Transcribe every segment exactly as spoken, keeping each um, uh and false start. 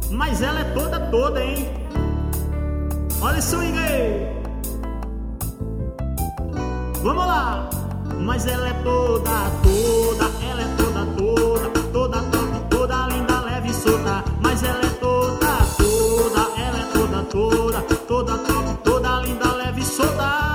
Mas ela é toda, toda, hein? Olha esse swing aí. Vamos lá. Mas ela é toda, toda. Ela é toda, toda. Toda top, toda linda, leve e solta. Mas ela é toda, toda. Ela é toda, toda. Toda top, toda linda, leve e solta.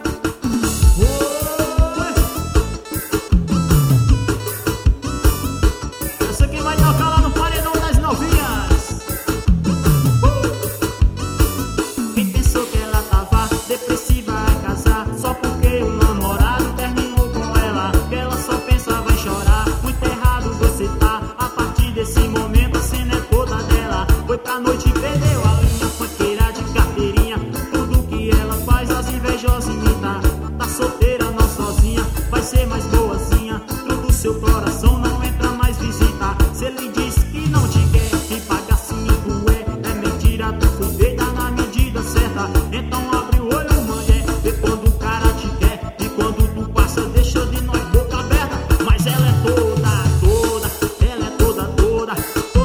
A noite perdeu a linha, funkeira de carteirinha. Tudo que ela faz, as invejosas imitam. Tá solteira, não sozinha, vai ser mais boazinha. Tudo seu coração não entra mais visita. Se ele diz que não te quer, que paga cinco é, é mentira, tu foi feita na medida certa. Então abre o olho, mulher, vê quando o cara te quer. E quando tu passa, deixa de nós boca aberta. Mas ela é toda, toda, ela é toda, toda.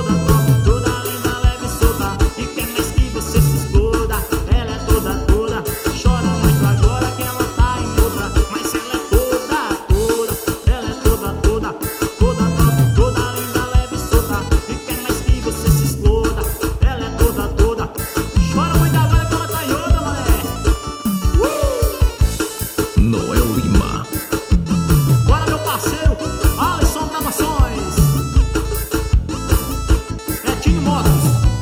Noel Lima. Bora, meu parceiro, Alisson Gravações, Betinho Motos.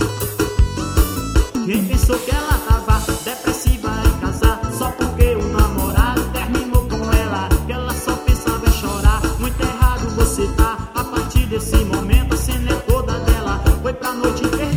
Quem pensou que ela tava depressiva em casar só porque o namorado terminou com ela? Que ela só pensava em chorar. Muito errado você tá. A partir desse momento a cena é toda dela. Foi pra noite perder